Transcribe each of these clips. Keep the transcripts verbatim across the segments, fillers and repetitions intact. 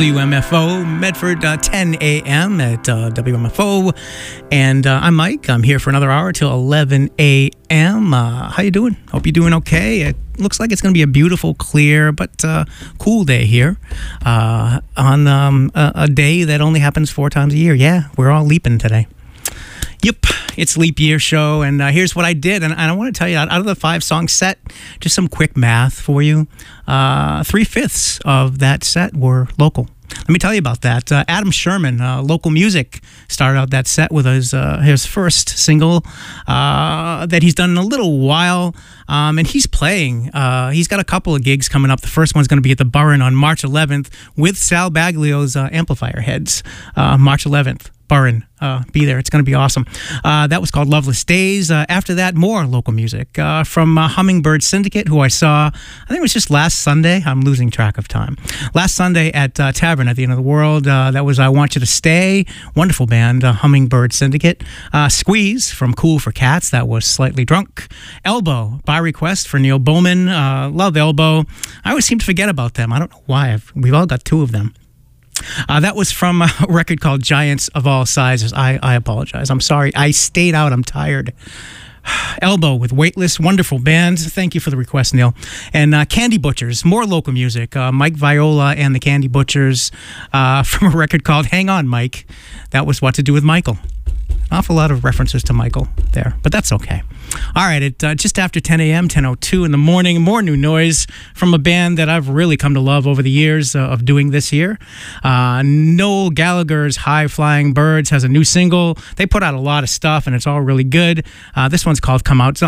W M F O, Medford, uh, ten a.m. at uh, W M F O. And uh, I'm Mike. I'm here for another hour till eleven a.m. Uh, how you doing? Hope you're doing okay. It looks like it's going to be a beautiful, clear, but uh, cool day here uh, on um, a, a day that only happens four times a year. Yeah, we're all leaping today. Yep, it's Leap Year Show, and uh, here's what I did. And I want to tell you, out of the five-song set, just some quick math for you. Uh, three-fifths of that set were local. Let me tell you about that. Uh, Adam Sherman, uh, Local Music, started out that set with his uh, his first single uh, that he's done in a little while, um, and he's playing. Uh, he's got a couple of gigs coming up. The first one's going to be at the Burren on March eleventh with Sal Baglio's uh, Amplifier Heads, uh, March eleventh. Burren, uh, be there. It's going to be awesome. Uh, that was called Loveless Days. Uh, after that, more local music uh, from uh, Hummingbird Syndicate, who I saw, I think it was just last Sunday. I'm losing track of time. Last Sunday at uh, Tavern at the End of the World. Uh, that was I Want You to Stay. Wonderful band, uh, Hummingbird Syndicate. Uh, Squeeze from Cool for Cats. That was Slightly Drunk. Elbow, by request for Neil Bowman. Uh, love Elbow. I always seem to forget about them. I don't know why. I've, we've all got two of them. Uh, that was from a record called Giants of All Sizes. I, I apologize. I'm sorry. I stayed out. I'm tired. Elbow with Weightless. Wonderful band. Thank you for the request, Neil. And uh, Candy Butchers. More local music. Uh, Mike Viola and the Candy Butchers uh, from a record called Hang On, Mike. That was What to Do with Michael. An awful lot of references to Michael there, but that's okay. All right, at uh, just after ten a.m., ten oh two in the morning, more new noise from a band that I've really come to love over the years uh, of doing this here. Uh, Noel Gallagher's High Flying Birds has a new single. They put out a lot of stuff, and it's all really good. Uh, this one's called Come Out.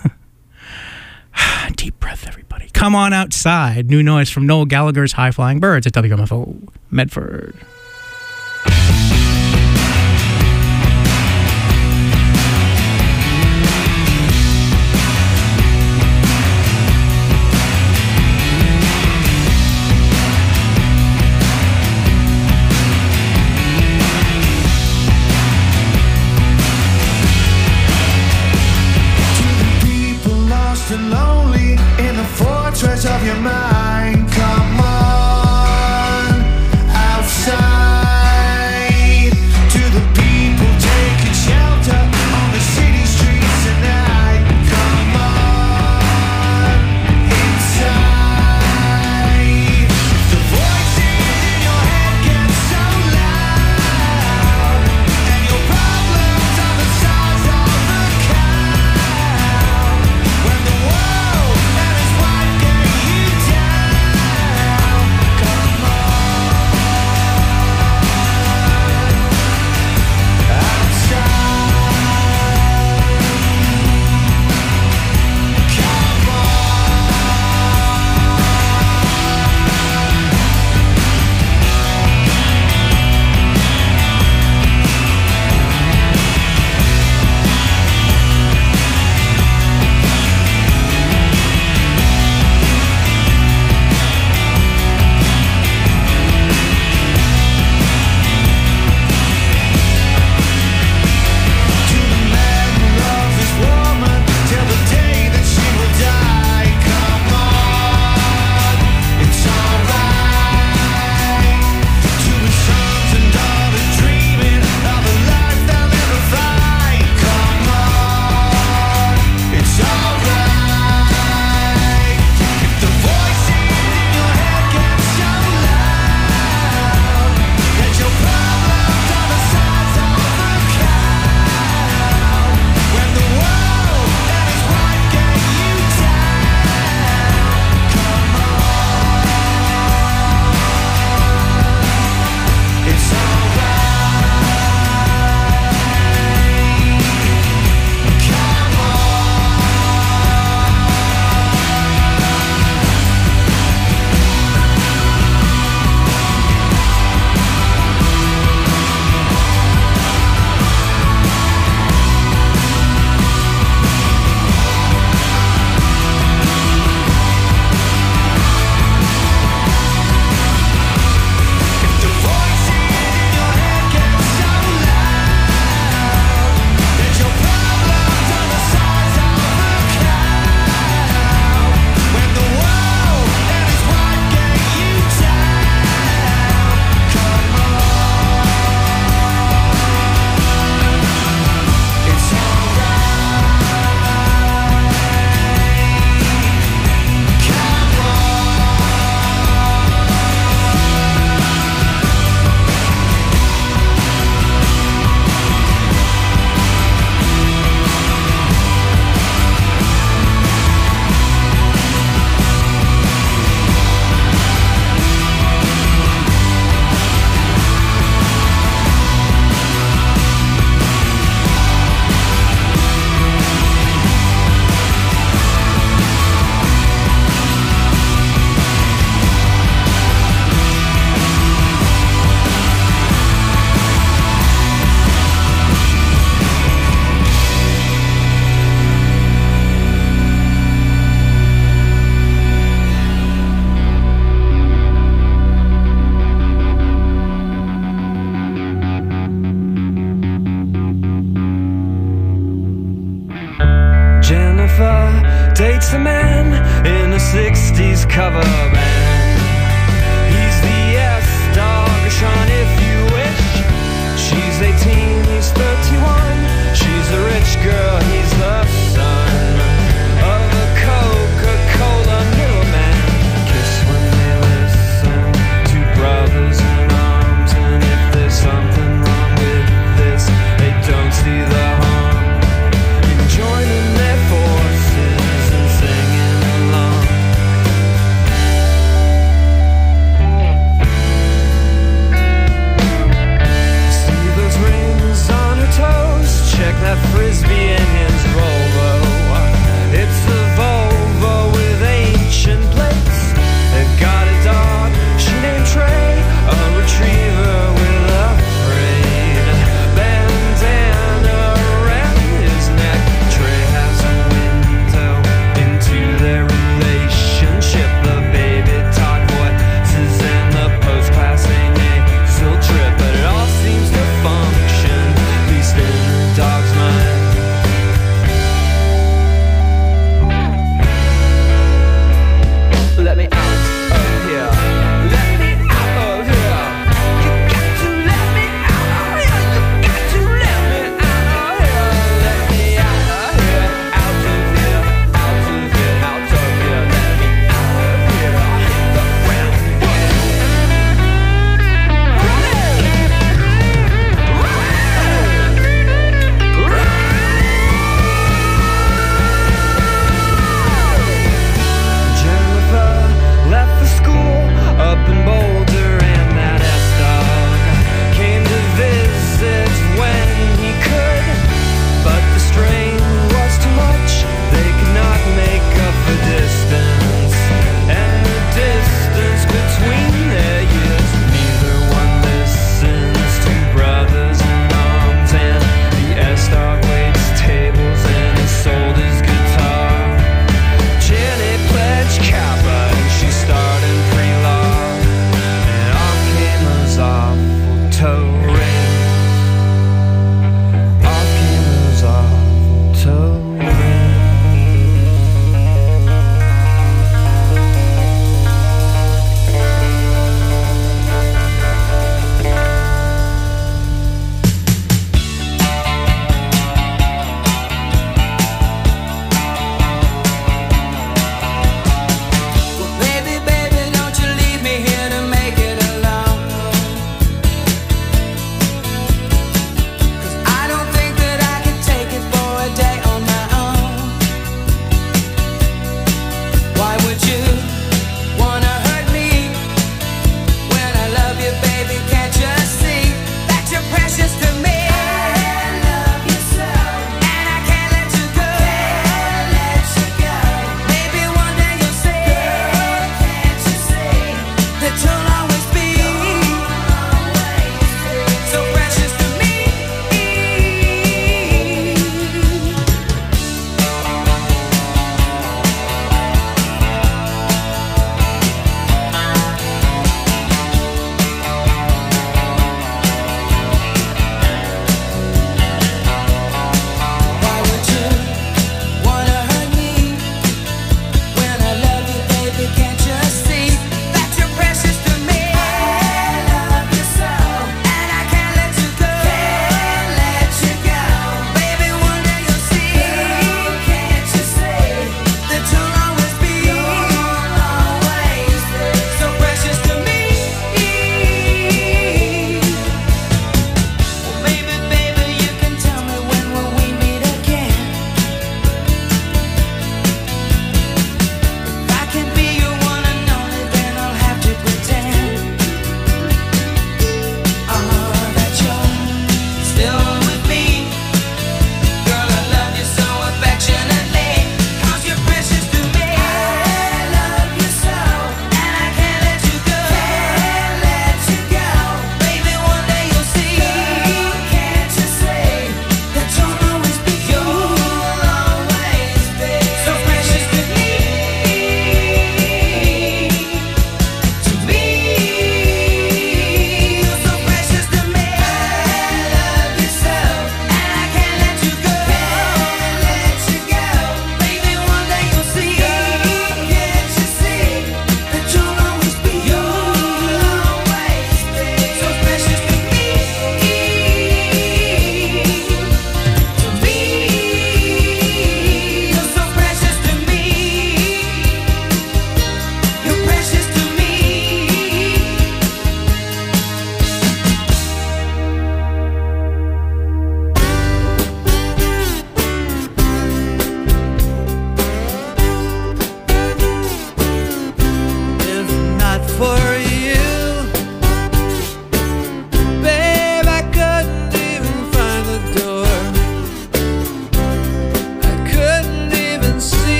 Deep breath, everybody. Come On Outside. New noise from Noel Gallagher's High Flying Birds at W M F O Medford. Lonely in the fortress of your mind. Come on outside. dates a man in a sixties cover band. He's the S-Dog, Sean, if you wish. She's eighteen, he's thirty-one. She's a rich girl, he's the son of a Coca-Cola middleman. Kiss when they listen, two brothers in arms. And if there's something wrong with this, they don't see the harm in joining their forces and singing along.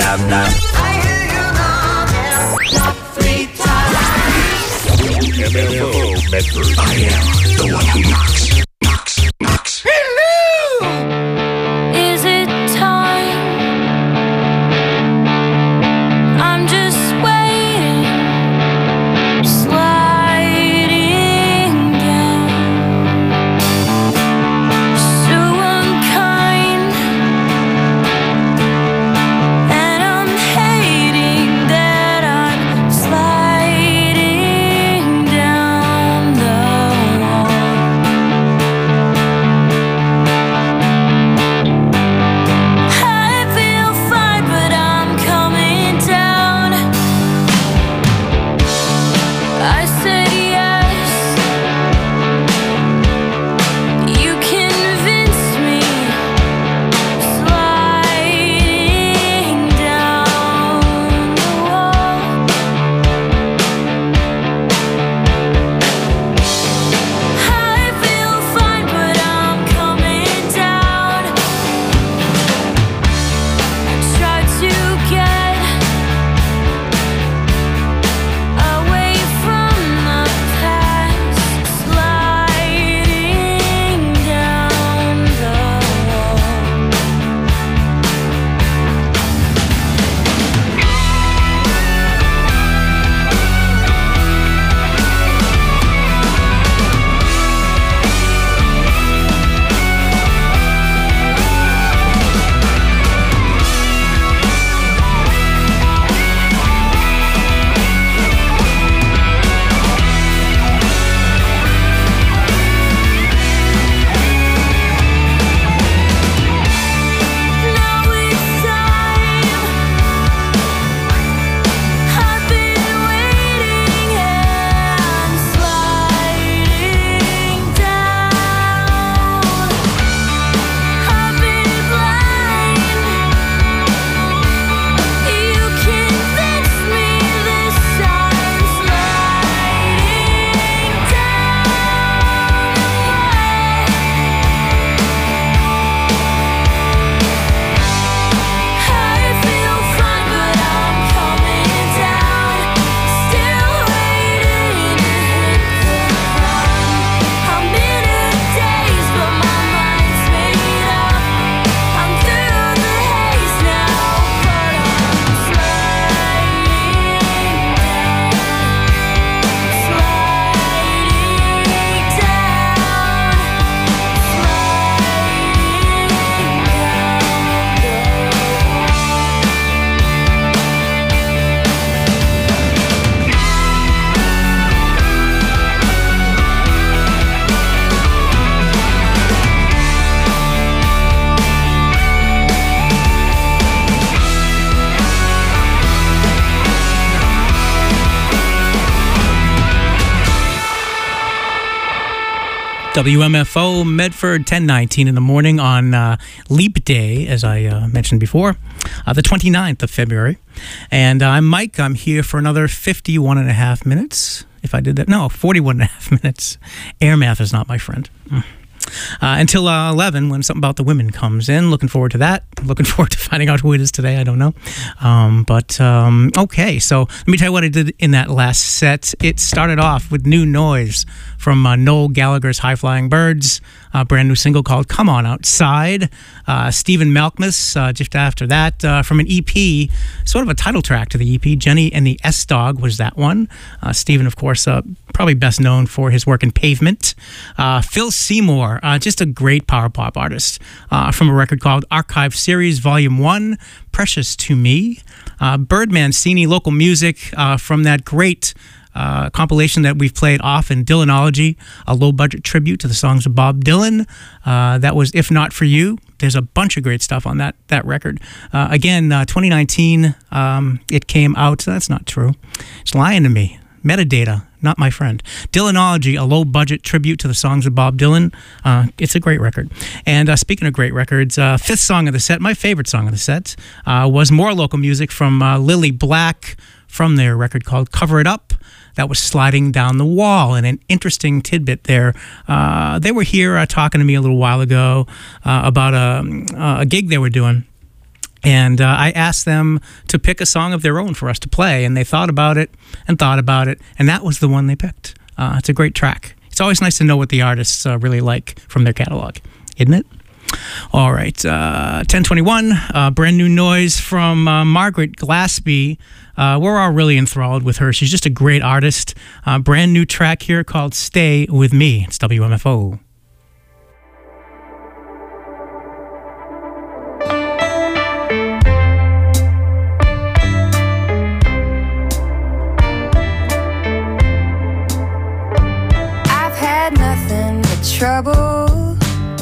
knock, knock. I hear you knocking, knock three times. W M F O Medford. I am the one who knocks, knocks, knocks. Hello! Is it time? I'm just waiting, sliding down. So unkind, and I'm hating that I'm sliding down the wall. I feel fine, but I'm coming down. I said yes. You convinced me. Sliding down the wall. I feel fine, but I'm coming down. Try to get away from the past, sliding down the wall. Now it's time. I've been waiting and sliding down. I've been blind. You convinced me this time. Sliding down the I feel fine, but I'm coming down. Still waiting to hit the ground. I'm in a daze, but my mind's made up. I'm through the haze now, but I'm sliding down, sliding down, W M F O Medford, ten nineteen in the morning on uh, Leap Day, as I uh, mentioned before, uh, the twenty-ninth of February. And uh, I'm Mike. I'm here for another fifty-one and a half minutes. If I did that, no, forty-one and a half minutes. Air math is not my friend. Mm. Uh, until uh, eleven, when something about the women comes in. Looking forward to that. Looking forward to finding out who it is today. I don't know. Um, but, um, okay, so let me tell you what I did in that last set. It started off with New Noise from uh, Noel Gallagher's High Flying Birds, a brand new single called Come On Outside. Uh, Stephen Malkmus, uh, just after that, uh, from an E P, sort of a title track to the E P. Jenny and the S-Dog was that one. Uh, Stephen, of course, uh, probably best known for his work in Pavement. Uh, Phil Seymour, uh, just a great power pop artist, uh, from a record called Archive Series Volume one, Precious to Me. Uh, Bird Mancini, local music, uh, from that great Uh, compilation that we've played often, Dylanology, a low-budget tribute to the songs of Bob Dylan. Uh, that was If Not For You. There's a bunch of great stuff on that that record. Uh, again, uh, twenty nineteen, um, it came out. That's not true. It's lying to me. Metadata, not my friend. Dylanology, a low-budget tribute to the songs of Bob Dylan. Uh, it's a great record. And uh, speaking of great records, uh, fifth song of the set, my favorite song of the set, uh, was more local music from uh, Lily Black, from their record called Cover It Up. That was Sliding Down the Wall. And an interesting tidbit there. Uh, they were here uh, talking to me a little while ago uh, about a, a gig they were doing And uh, I asked them to pick a song of their own for us to play, and they thought about it and thought about it, and that was the one they picked. Uh, it's a great track. It's always nice to know what the artists uh, really like from their catalog, isn't it? All right, uh, ten twenty-one, uh, brand new noise from uh, Margaret Glaspie. Uh, we're all really enthralled with her. She's just a great artist. Uh, brand new track here called Stay With Me. It's W M F O. I've had nothing but trouble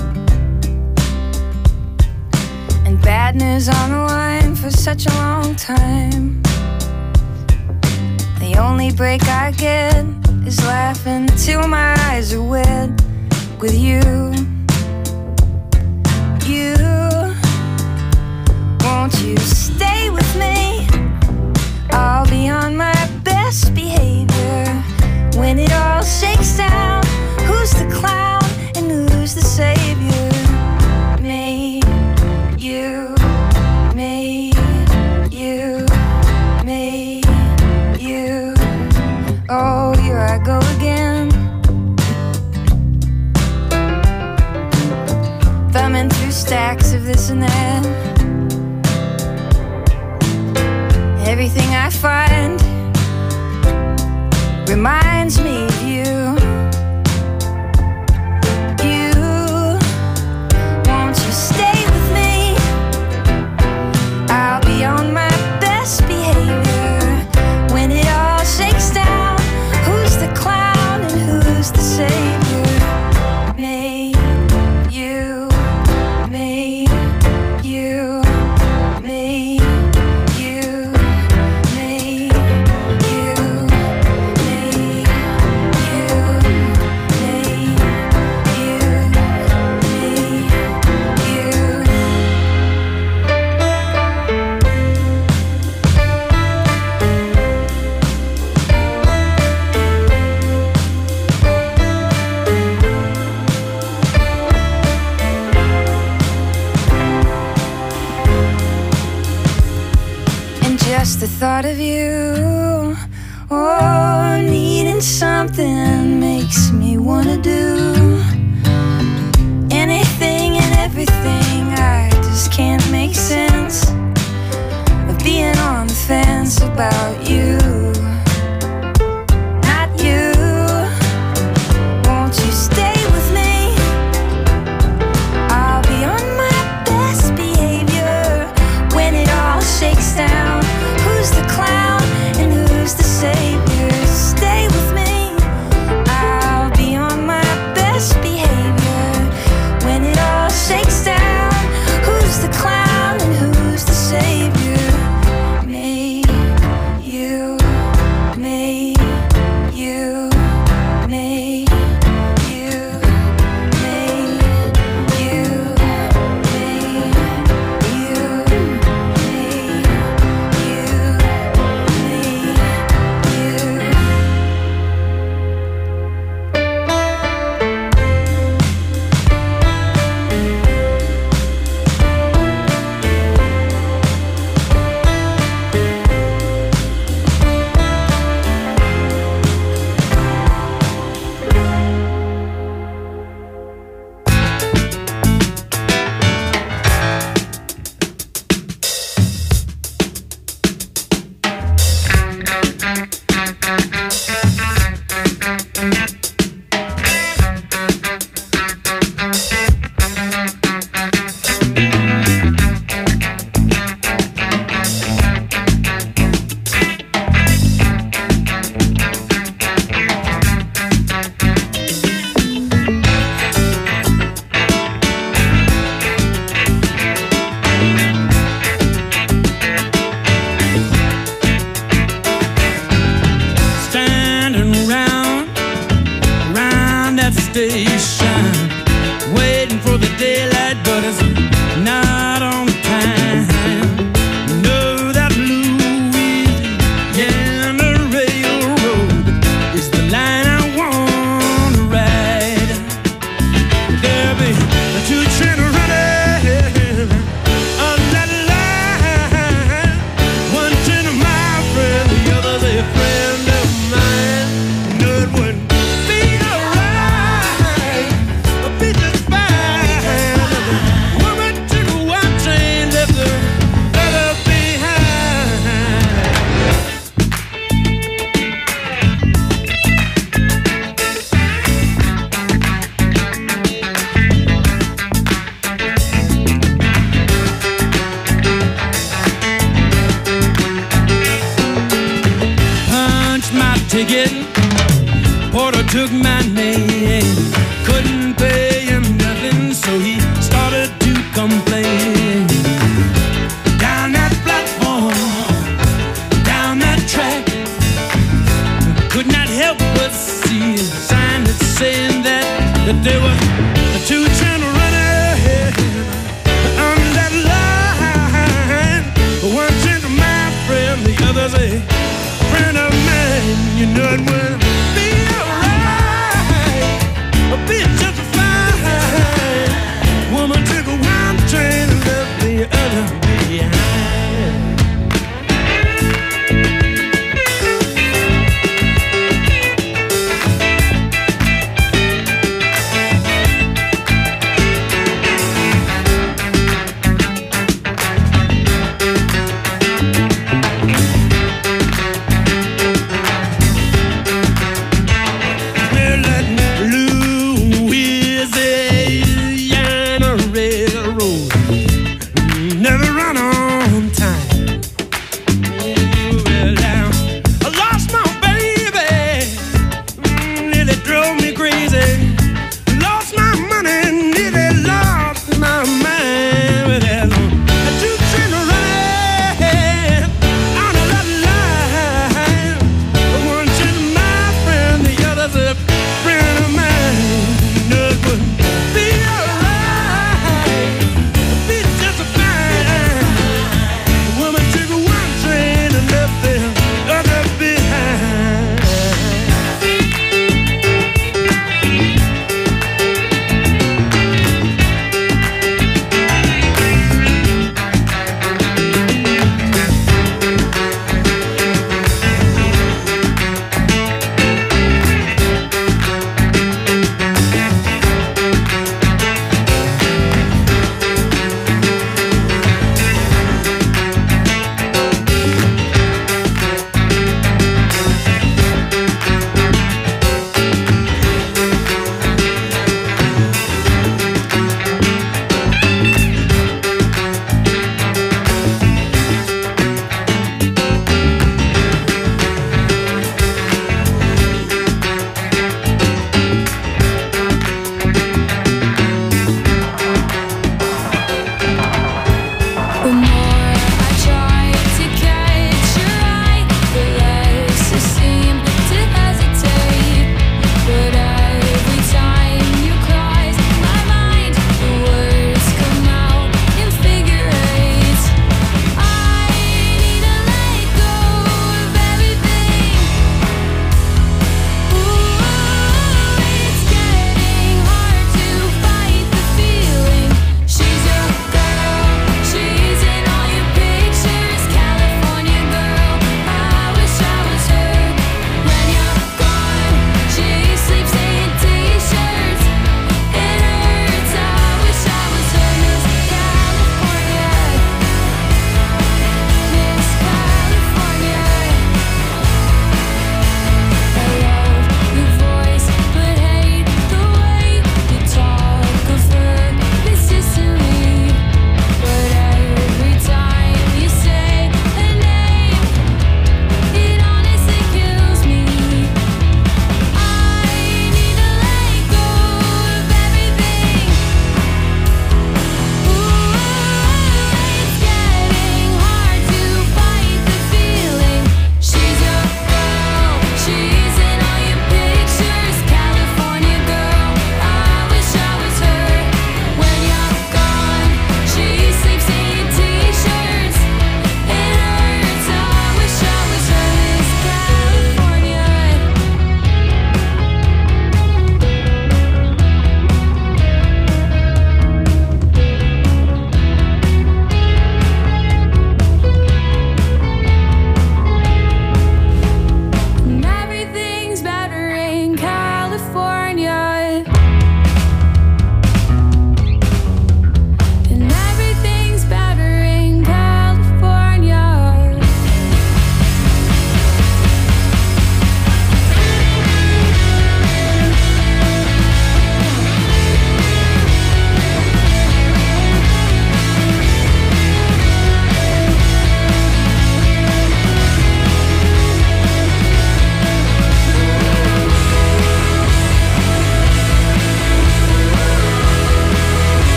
and bad news on the line for such a long time. The only break I get is laughing till my eyes are wet with you. You, won't you stay with me? I'll be on my best behavior when it all shakes down. Who's the clown and who's the savior? Me, you, me, you, me, you. Oh, here I go again, thumbing through stacks of this and that. Everything I find reminds me of you. You, won't you stay with me? I'll be on my best behavior when it all shakes down. Who's the clown and who's the savior? Me, you, me, you, me, you, me, you, me, you, me, you, me, you. And just the thought of you, oh, needing something makes me wanna do anything and everything. I just can't make sense of being on the fence about you. Not you. Won't you stay with me? I'll be on my best behavior when it all shakes down. Who's the clown and who's the savior? Stay with me. I'll be on my best ticket. Porter took my name, couldn't pay him nothing, so he started to complain. Down that platform, down that track, could not help but see a sign that's saying that, that there were two trying to run ahead on that line. One turned to my friend, the other's a friend of mine. You know it will be alright.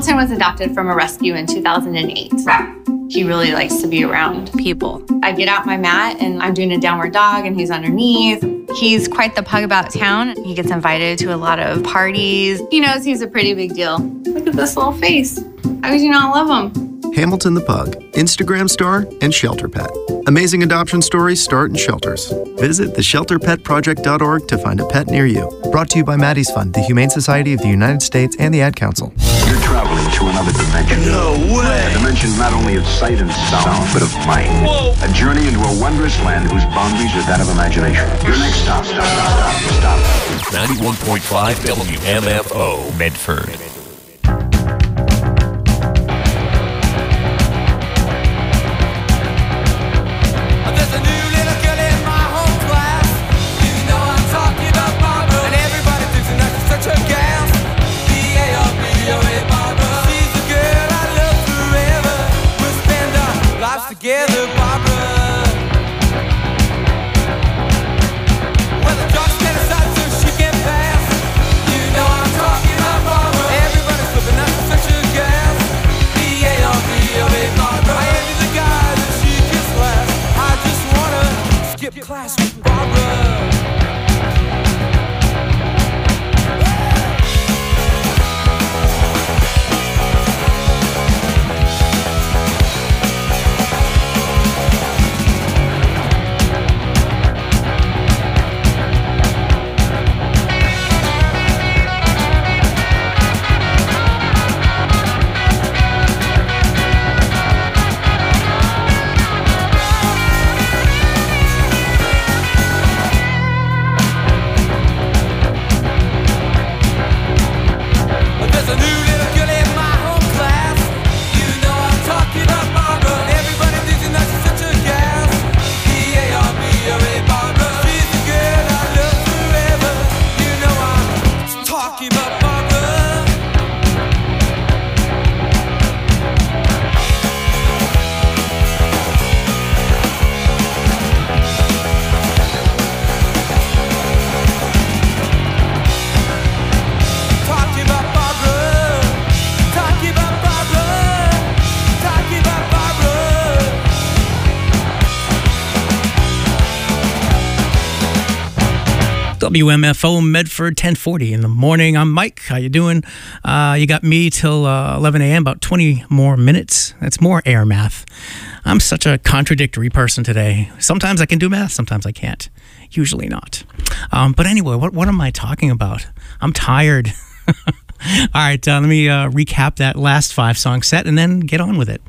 Hamilton was adopted from a rescue in two thousand eight. He really likes to be around people. I get out my mat and I'm doing a downward dog and he's underneath. He's quite the pug about town. He gets invited to a lot of parties. He knows he's a pretty big deal. Look at this little face. How could you not love him? Hamilton the Pug, Instagram star, and shelter pet. Amazing adoption stories start in shelters. Visit the shelter pet project dot org to find a pet near you. Brought to you by Maddie's Fund, the Humane Society of the United States, and the Ad Council. You're traveling to another dimension. No way! A dimension not only of sight and sound, but of mind. Whoa. A journey into a wondrous land whose boundaries are that of imagination. Your next stop, stop, stop, stop, stop. ninety-one point five W M F O, Medford. Together, Barbara. Well, the dark's get aside so she can pass. You know I'm talking about Barbara. Everybody's flipping out for such a gas. B A R B O A Barbara. I envy the guy that she kissed last. I just wanna skip class with Barbara. W M F O Medford, ten forty in the morning. I'm Mike. How you doing? Uh, you got me till uh, eleven a m, about twenty more minutes. That's more air math. I'm such a contradictory person today. Sometimes I can do math, sometimes I can't. Usually not. Um, but anyway, what, what am I talking about? I'm tired. All right, uh, let me uh, recap that last five-song set and then get on with it.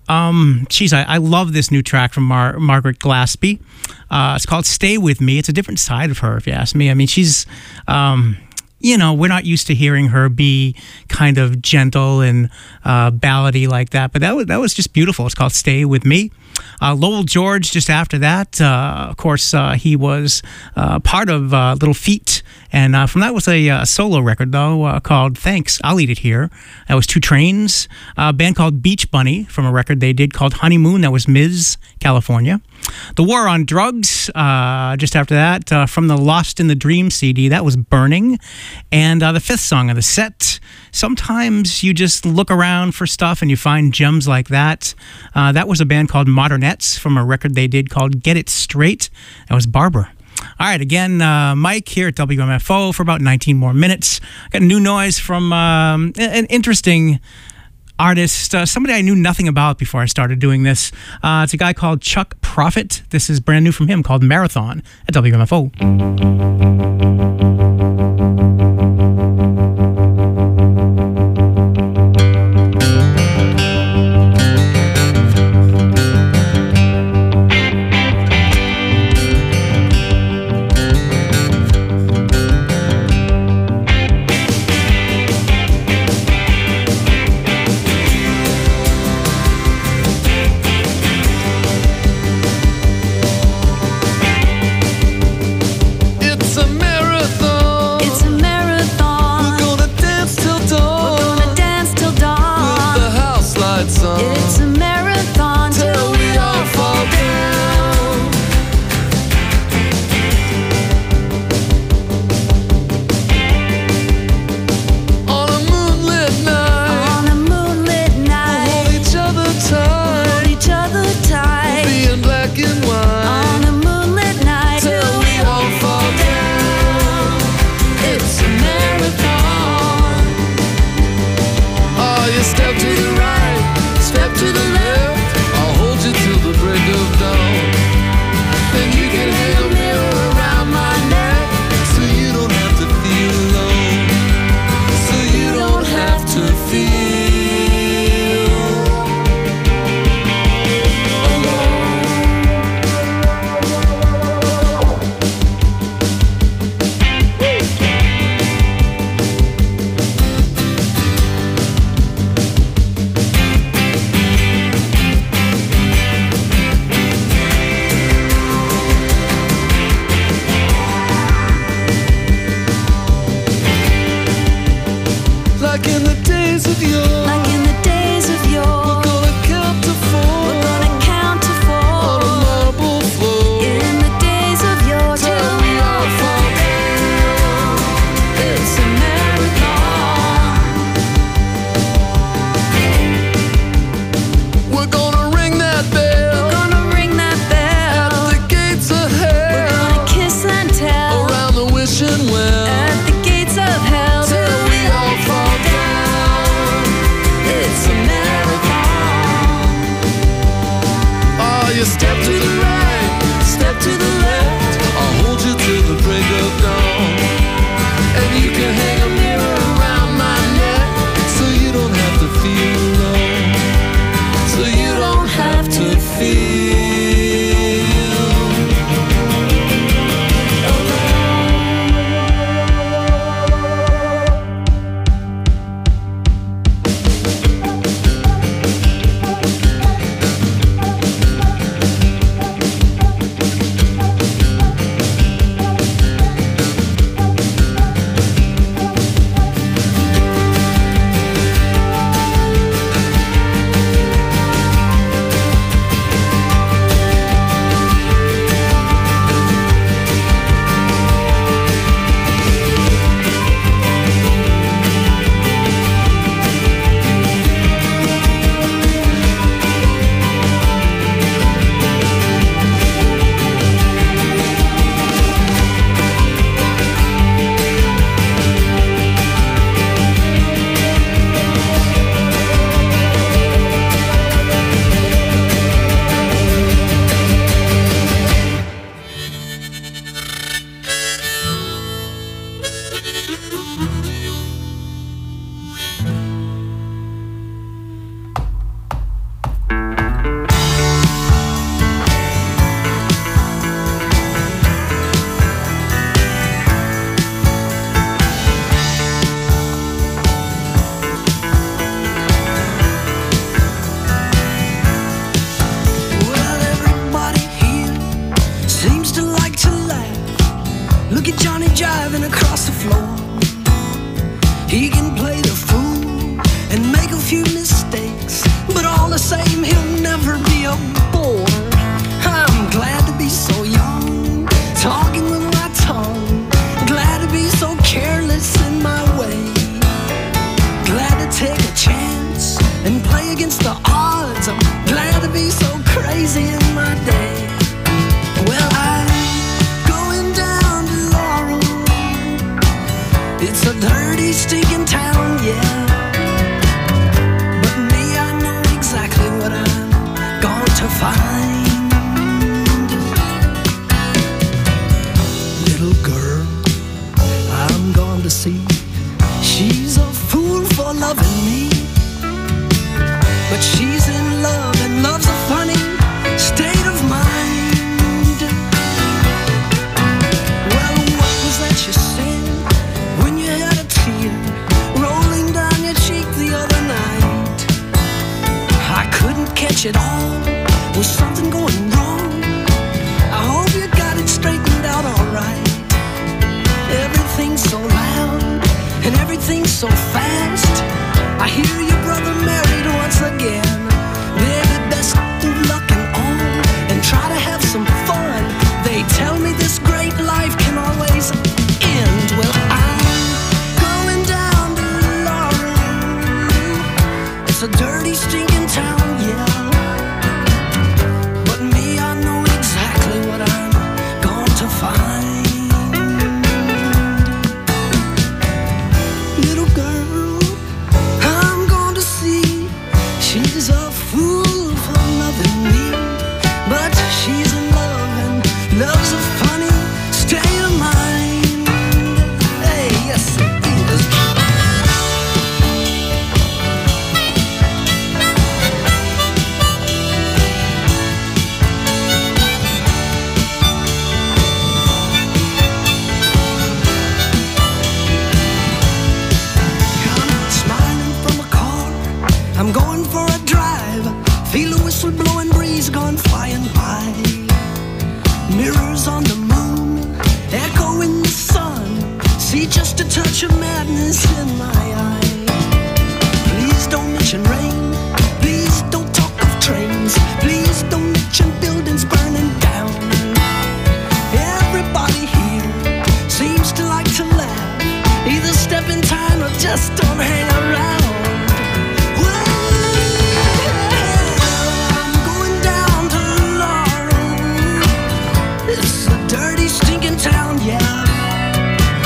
Um, geez, I, I love this new track from Mar- Margaret Glaspie. Uh, it's called Stay With Me. It's a different side of her, if you ask me. I mean, she's, um, you know, we're not used to hearing her be kind of gentle and uh, ballady like that, but that was, that was just beautiful. It's called Stay With Me. Uh, Lowell George, just after that, uh, of course, uh, he was uh, part of uh, Little Feat, and uh, from that was a, a solo record, though, uh, called Thanks, I'll Eat It Here. That was Two Trains. A band called Beach Bunny from a record they did called Honeymoon. That was Miz California. The War on Drugs, uh, just after that, uh, from the Lost in the Dream C D, that was Burning. And uh, the fifth song of the set, sometimes you just look around for stuff and you find gems like that. Uh, that was a band called Modernettes from a record they did called Get It Straight. That was Barbara. All right, again, uh, Mike here at W M F O for about nineteen more minutes. Got new noise from um, an interesting artist, uh, somebody I knew nothing about before I started doing this. Uh, it's a guy called Chuck Prophet. This is brand new from him called Marathon at W M F O. It's a wishing well at the gates of hell till we all fall down. It's a marathon. Oh, you step to the right, step to the left. I'll hold you till the break of dawn. And you can hang a mirror around my neck, so you don't have to feel alone. So you don't have to feel It's a dirty, stinking town, yeah.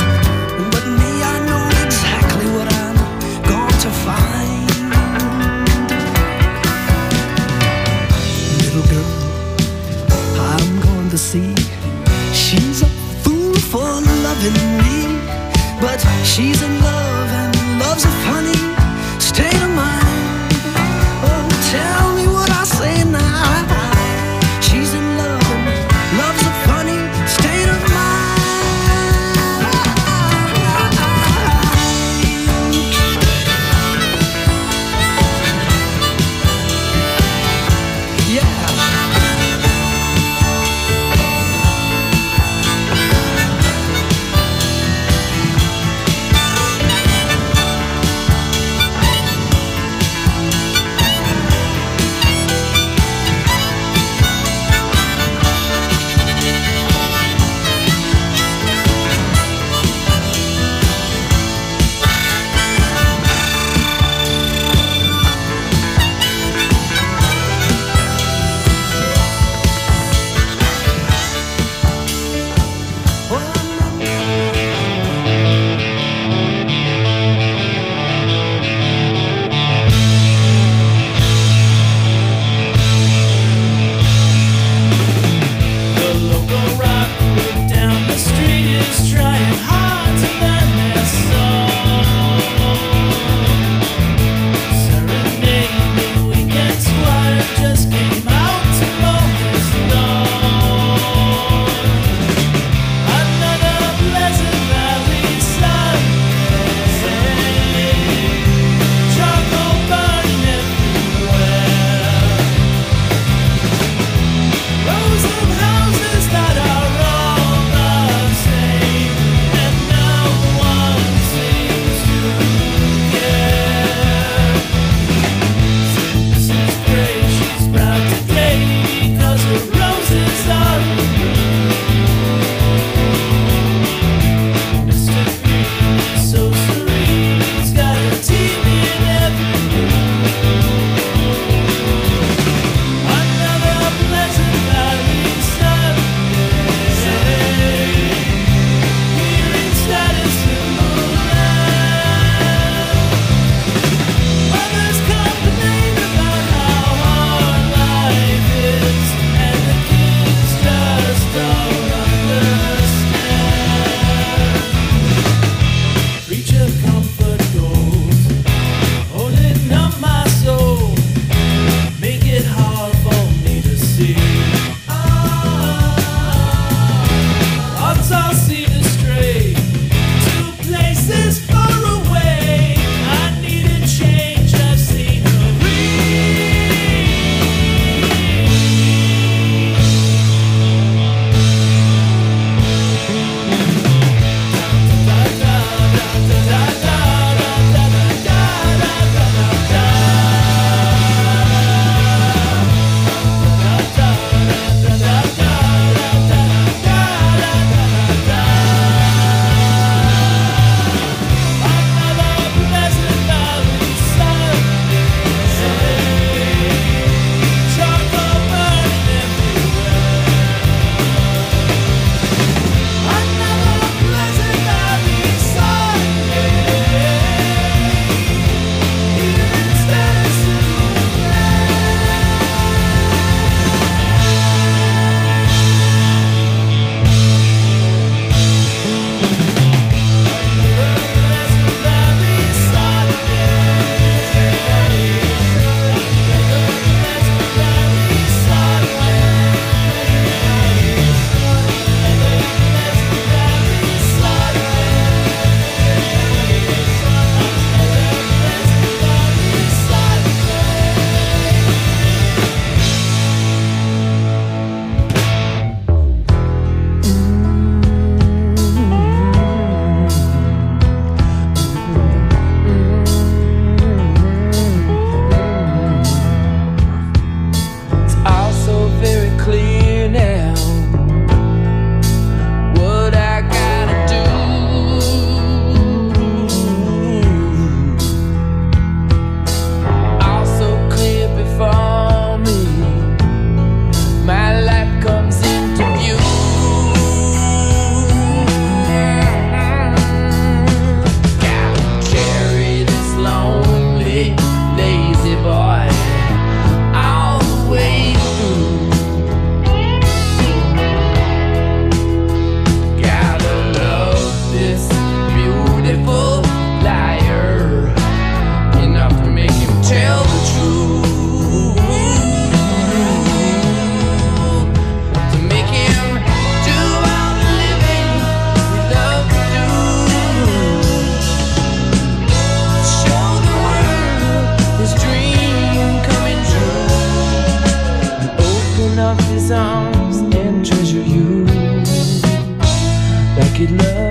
me, but she's in love and love's a funny state of mind. Oh, tell me what I say now. She's in love and love's a funny state of mind. Rows of houses that are all the same.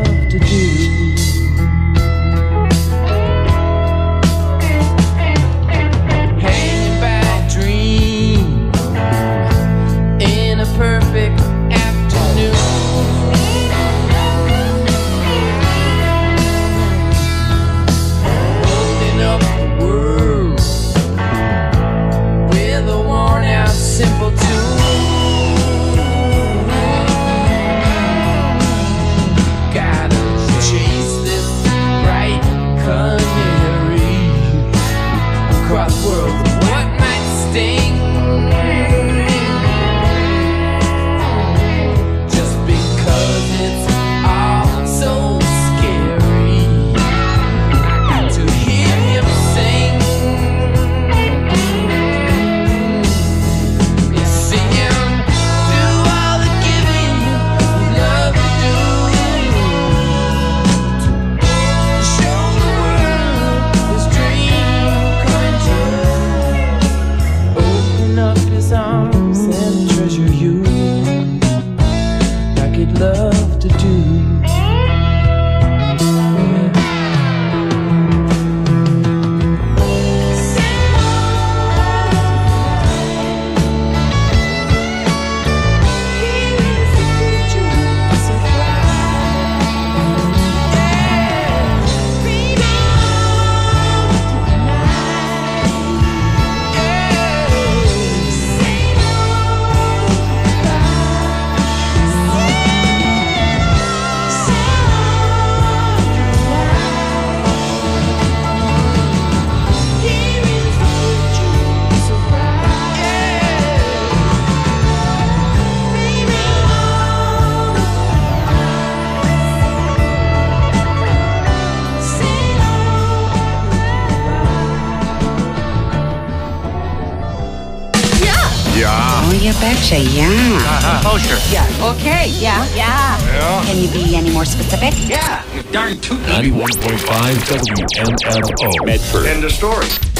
love to do. Hanging by a dream in a perfect afternoon. Holding up the world with a worn out simple tune. Gotta chase this bright canary across worlds of what might sting. Just because it's all so scary, I got to hear him sing. He's singing, do all the giving you love to do, to show the world his dream coming true. Open up his arms and treasure you like he'd love to do. Oh, you betcha, yeah. Uh-huh. Oh, sure. Yeah. Okay, yeah. Yeah. Yeah. Can you be any more specific? Yeah. You're darn tootin'. ninety-one point five W M F O Medford. End of story.